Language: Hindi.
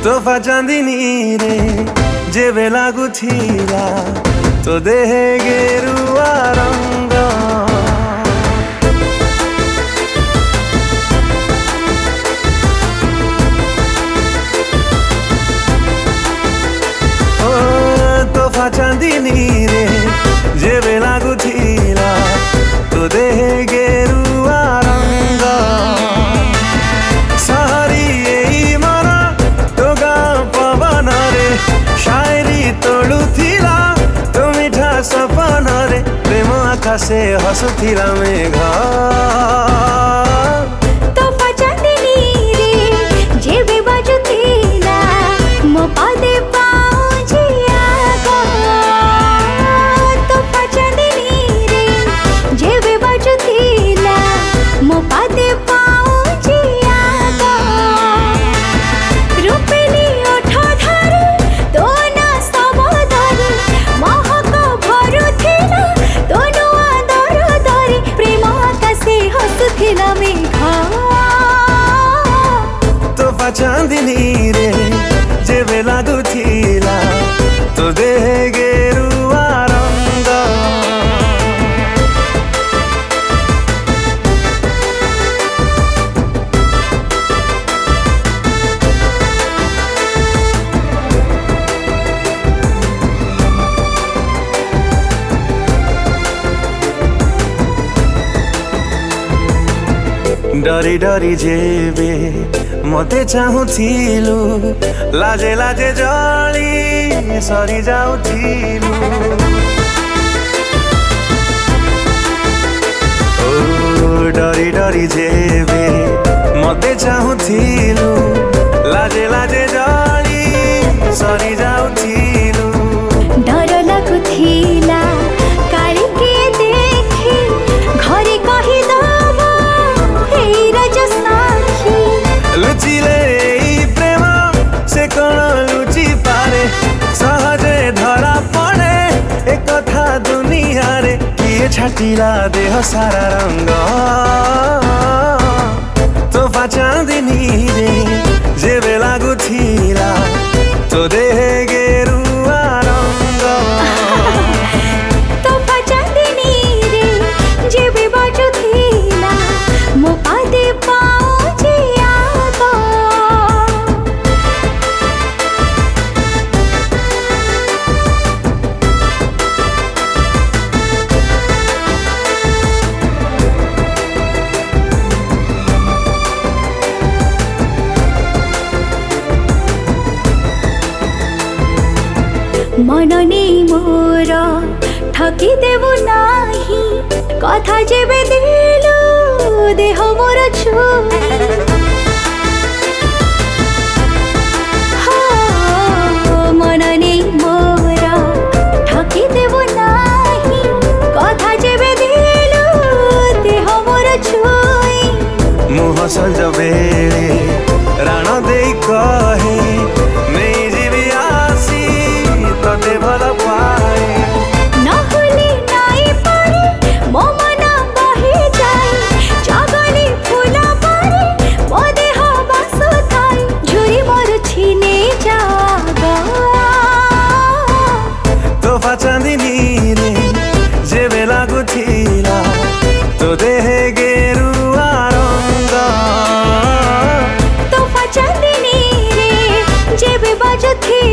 तोहफा चांदनी रे जेबे लागुथिला तो देह गेरुआ रंग तोहफा चांदनी रे जेबे लागुथिला तो देह गेरुआ रंग सहरी एई मन तो गाँ पवन रे शायरी तोड़ुथिला तो मिठा सपन रे प्रेम आकाशे हसुथिला मेघ तोहफा चांदनी रे जेबे बाजुथिला मो पादे पाउजिया गो तोहफा चांदनी रे जेबे बाजुथिला मो पादे पाउजिया गो रूपेली ओठ धरे तो ना सब धरे महक भरुथिला तो नुआ दर धरे प्रेम आकाशे हसुथिला मेघ तोहफा चांदनी रे जेबे लागुथिला तो देह गेरुआ रंग डरी डरी जेबे मते चाहुथिलु लाजे लाजे जली सरी जाउथिलु ओ डरी डरी जेबे मते चाहुथिलु लाजे लाजे जली सरी जाउथिलु डर लागुथिला काली के देखी घरे कहि दबो हे रज साखी लुचिले ई प्रेम से कण लुचि पारे सहजे धरा पड़े एक कथा दुनिया रे किए छाटिला देह सारा रंग तोहफा चांदनी रे जेबे लागुथिला तो देह गेरुआ रंग तोहफा चांदनी रे जेबे बाजुथिला मो पादे पाउजिया गो मनने मोर ठकी देबु नाही कथा जेबे दिलु देह मोर छुई मनने मोर ठकी देबु नाही कथा जेबे दिलु देह मोर छुई मुह संज बेले राण देई कहे नहीं जीवी आसी तते भल पाए नहुली नाई परे मो मन बहि जाए जगली फूल परे मो देह बासु थाई झुरी मोर छीने जागा तोहफा चांदनी रे जेबे लागुथिला तो देह गेरुआ रंग तोहफा चांदनी रे जेबे बाजुथिला